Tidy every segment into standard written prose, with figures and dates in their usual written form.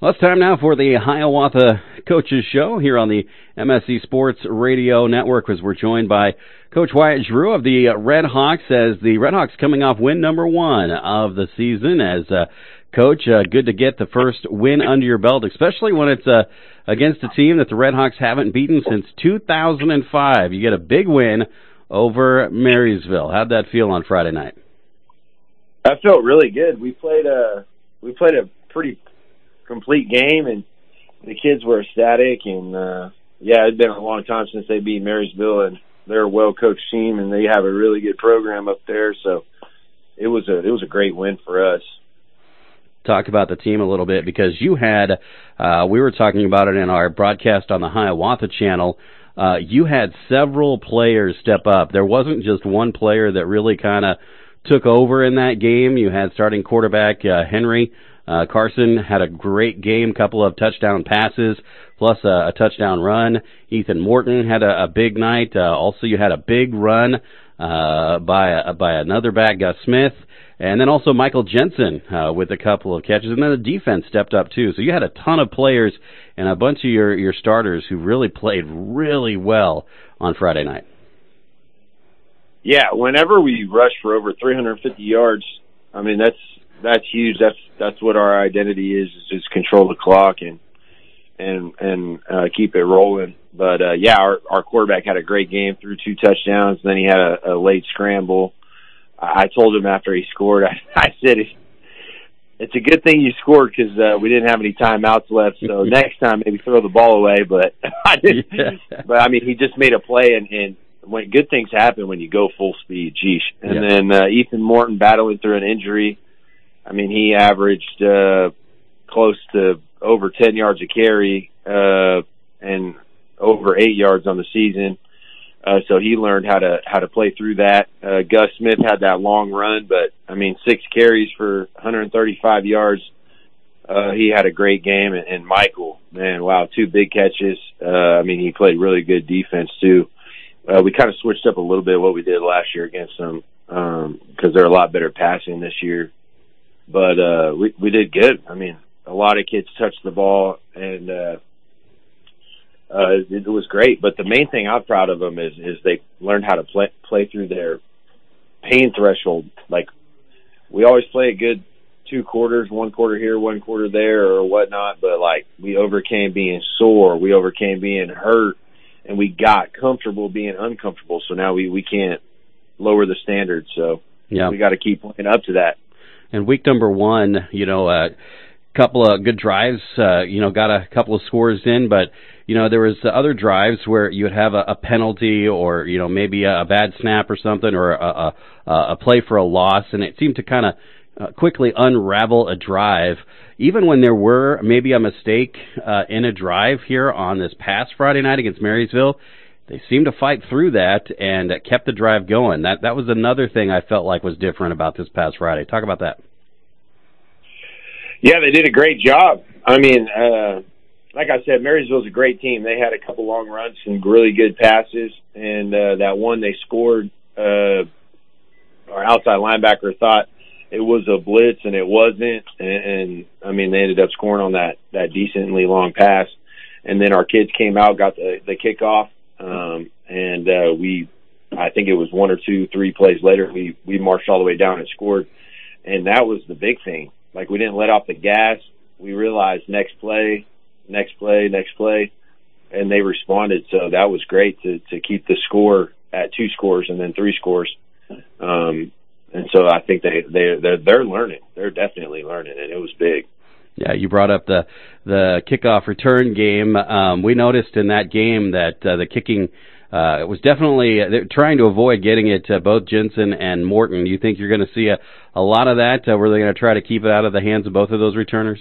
Well, it's time now for the Hiawatha Coaches Show here on the MSC Sports Radio Network, as we're joined by Coach Wyatt Giroux of the Red Hawks, as the Red Hawks coming off win number 1 of the season. As Coach, good to get the first win under your belt, especially when it's against a team that the Red Hawks haven't beaten since 2005. You get a big win over Marysville. How'd that feel on Friday night? That felt really good. We played a pretty complete game, and the kids were ecstatic. And it'd been a long time since they beat Marysville, and they're a well-coached team, and they have a really good program up there. So it was a great win for us. Talk about the team a little bit, because you had we were talking about it in our broadcast on the Hiawatha channel. You had several players step up. There wasn't just one player that really kind of took over in that game. You had starting quarterback Henry Carson had a great game, couple of touchdown passes, plus a touchdown run. Ethan Morton had a big night. Also, you had a big run by another back, Gus Smith, and then also Michael Jensen with a couple of catches. And then the defense stepped up, too. So you had a ton of players and a bunch of your starters who really played really well on Friday night. Yeah, whenever we rush for over 350 yards, I mean, that's huge. That's what our identity is just control the clock and keep it rolling. But our quarterback had a great game, threw 2 touchdowns. Then he had a late scramble. I told him after he scored, I said, it's a good thing you scored, because we didn't have any timeouts left. So next time, maybe throw the ball away. But I didn't. Yeah. But I mean, he just made a play, and when good things happen when you go full speed. Geesh. And then Ethan Morton battling through an injury. I mean, he averaged close to over 10 yards a carry and over 8 yards on the season. So he learned how to play through that. Gus Smith had that long run, but I mean, 6 carries for 135 yards. He had a great game. And Michael, man, wow, 2 big catches. I mean, he played really good defense too. We kind of switched up a little bit what we did last year against them, because they're a lot better passing this year. But we did good. I mean, a lot of kids touched the ball, and it was great. But the main thing I'm proud of them is they learned how to play through their pain threshold. Like, we always play a good 2 quarters, 1 quarter here, 1 quarter there, or whatnot. But like, we overcame being sore, we overcame being hurt, and we got comfortable being uncomfortable. So now we can't lower the standard. So we got to keep playing up to that. And week number 1, a couple of good drives, got a couple of scores in, but, there was other drives where you would have a penalty or, maybe a bad snap or something, or a play for a loss, and it seemed to kind of quickly unravel a drive. Even when there were maybe a mistake in a drive here on this past Friday night against Marysville, they seemed to fight through that and kept the drive going. That was another thing I felt like was different about this past Friday. Talk about that. Yeah, they did a great job. I mean, like I said, Marysville's a great team. They had a couple long runs, some really good passes, and that one they scored, our outside linebacker thought it was a blitz, and it wasn't. And I mean, they ended up scoring on that decently long pass. And then our kids came out, got the kickoff. I think it was 1 or 2, 3 plays later, we marched all the way down and scored. And that was the big thing. Like, we didn't let off the gas. We realized next play, and they responded. So that was great to keep the score at 2 scores and then 3 scores. And so I think they're learning. They're definitely learning, and it was big. Yeah, you brought up the kickoff return game. We noticed in that game that the kicking was definitely trying to avoid getting it to both Jensen and Morton. Do you think you're going to see a lot of that? Were they going to try to keep it out of the hands of both of those returners?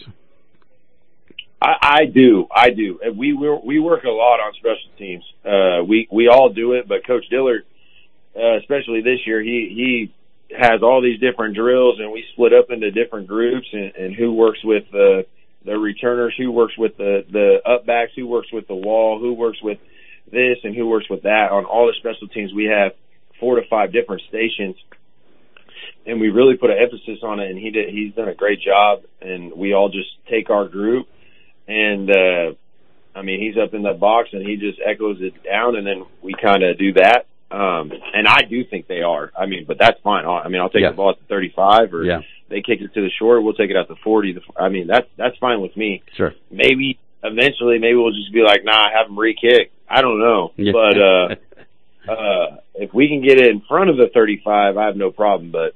I do. We work a lot on special teams. We all do it, but Coach Dillard, especially this year, he has all these different drills, and we split up into different groups, and who works with the returners, who works with the upbacks, who works with the wall, who works with this, and who works with that. On all the special teams, we have 4 to 5 different stations, and we really put an emphasis on it, and he's done a great job, and we all just take our group And, I mean, he's up in the box and he just echoes it down, and then we kind of do that. And I do think they are. I mean, but that's fine. I mean, I'll take the ball at the 35, or they kick it to the short, we'll take it out to 40. I mean, that's fine with me. Sure. Maybe eventually, we'll just be like, nah, have them re-kick. I don't know. Yeah. But if we can get it in front of the 35, I have no problem. But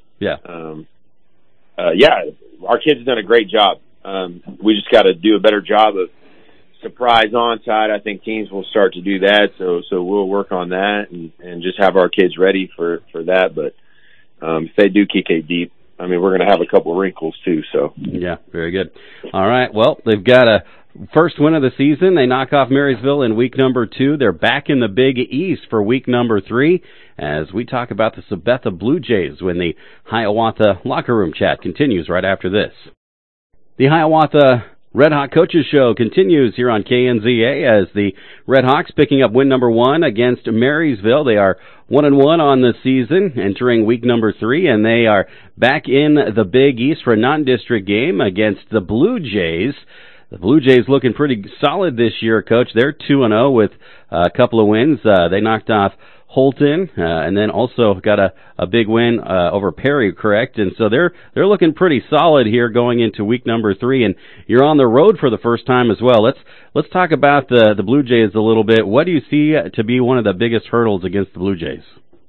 our kids have done a great job. We just got to do a better job of surprise onside. I think teams will start to do that, so we'll work on that and just have our kids ready for that. But if they do kick it deep, I mean, we're going to have a couple of wrinkles too. So yeah, very good. All right, well, they've got a first win of the season. They knock off Marysville in week number 2. They're back in the Big East for week number 3 as we talk about the Sabetha Blue Jays when the Hiawatha Locker Room Chat continues right after this. The Hiawatha Red Hawk Coaches Show continues here on KNZA as the Red Hawks picking up win number 1 against Marysville. They are 1-1 on the season, entering week number 3, and they are back in the Big East for a non-district game against the Blue Jays. The Blue Jays looking pretty solid this year, Coach. They're 2-0 with a couple of wins. They knocked off Holton, and then also got a big win over Perry, correct? And so they're looking pretty solid here going into week number 3, and you're on the road for the first time as well. Let's talk about the Blue Jays a little bit. What do you see to be one of the biggest hurdles against the Blue Jays?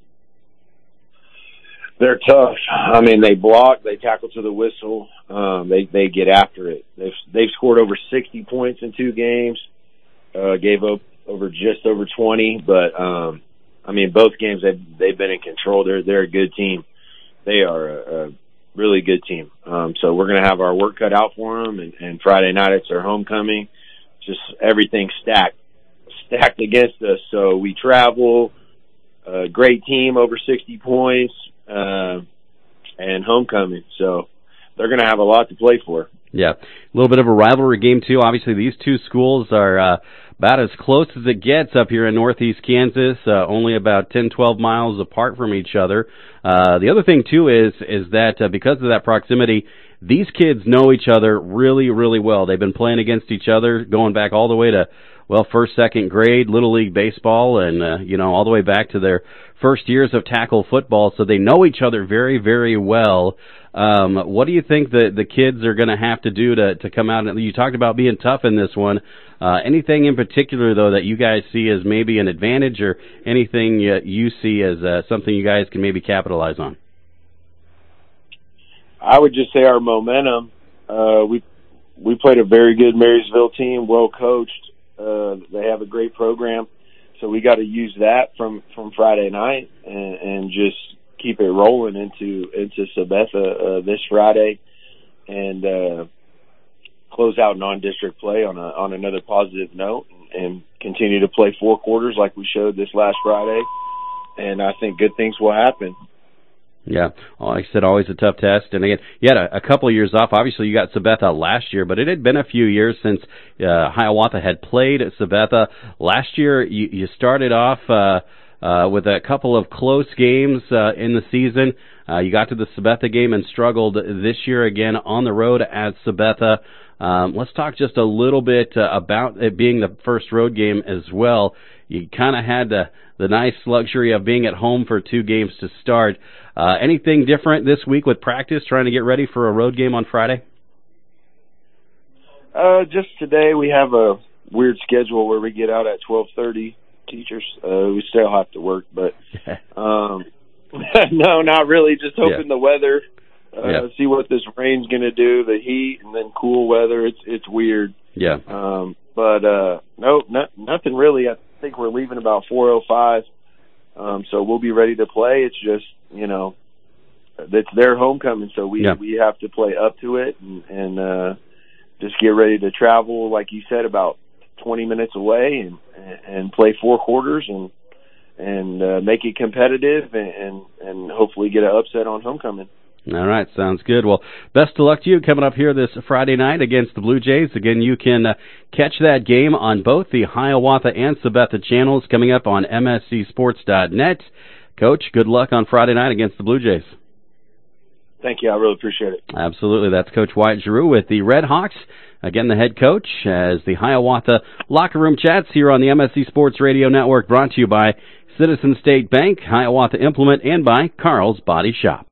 They're tough. I mean, they block, they tackle to the whistle, they get after it. They've scored over 60 points in 2 games, gave up just over 20, but I mean, both games they've been in control. They're a good team. They are a really good team. So we're going to have our work cut out for them, and Friday night it's their homecoming. Just everything stacked against us. So we travel, a great team, over 60 points, and homecoming. So they're going to have a lot to play for. Yeah, a little bit of a rivalry game too. Obviously, these two schools are about as close as it gets up here in northeast Kansas, only about 10, 12 miles apart from each other. The other thing too is that because of that proximity, these kids know each other really, really well. They've been playing against each other going back all the way to, first, second grade, Little League baseball, and, all the way back to their first years of tackle football. So they know each other very, very well. What do you think the kids are going to have to do to come out? You talked about being tough in this one. Anything in particular, though, that you guys see as maybe an advantage, or anything you see as something you guys can maybe capitalize on? I would just say our momentum. We played a very good Marysville team, well coached. They have a great program, so we got to use that from Friday night and just keep it rolling into Sabetha this Friday, and close out non-district play on another positive note, and continue to play 4 quarters like we showed this last Friday. And I think good things will happen. Yeah, like I said, always a tough test. And again, you had a couple of years off. Obviously, you got Sabetha last year, but it had been a few years since Hiawatha had played Sabetha. Last year, you started off with a couple of close games in the season. You got to the Sabetha game and struggled this year again on the road at Sabetha. Let's talk just a little bit about it being the first road game as well. You kind of had the nice luxury of being at home for 2 games to start. Anything different this week with practice, trying to get ready for a road game on Friday? Just today we have a weird schedule where we get out at 12:30. Teachers, we still have to work, but no, not really. Just hoping the weather. See what this rain's going to do, the heat, and then cool weather. It's weird. Yeah. But no, nothing really. I think we're leaving about 4:05. So we'll be ready to play. It's just, it's their homecoming, so we have to play up to it and just get ready to travel, like you said, about 20 minutes away and play 4 quarters and make it competitive and hopefully get an upset on homecoming. All right, sounds good. Well, best of luck to you coming up here this Friday night against the Blue Jays. Again, you can catch that game on both the Hiawatha and Sabetha channels coming up on MSCSports.net. Coach, good luck on Friday night against the Blue Jays. Thank you. I really appreciate it. Absolutely. That's Coach Wyatt Giroux with the Red Hawks. Again, the head coach, as the Hiawatha Locker Room Chats here on the MSC Sports Radio Network, brought to you by Citizen State Bank, Hiawatha Implement, and by Carl's Body Shop.